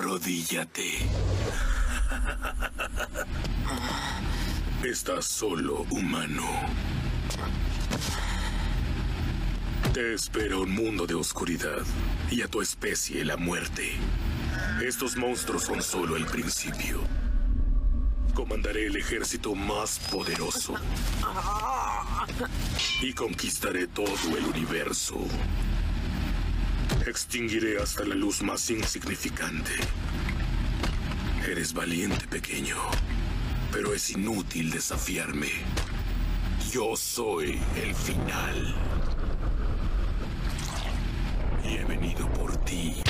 Arrodíllate. Estás solo, humano. Te espera un mundo de oscuridad y a tu especie la muerte. Estos monstruos son solo el principio. Comandaré el ejército más poderoso y conquistaré todo el universo. Extinguiré hasta la luz más insignificante. Eres valiente, pequeño, pero es inútil desafiarme. Yo soy el final. Y he venido por ti.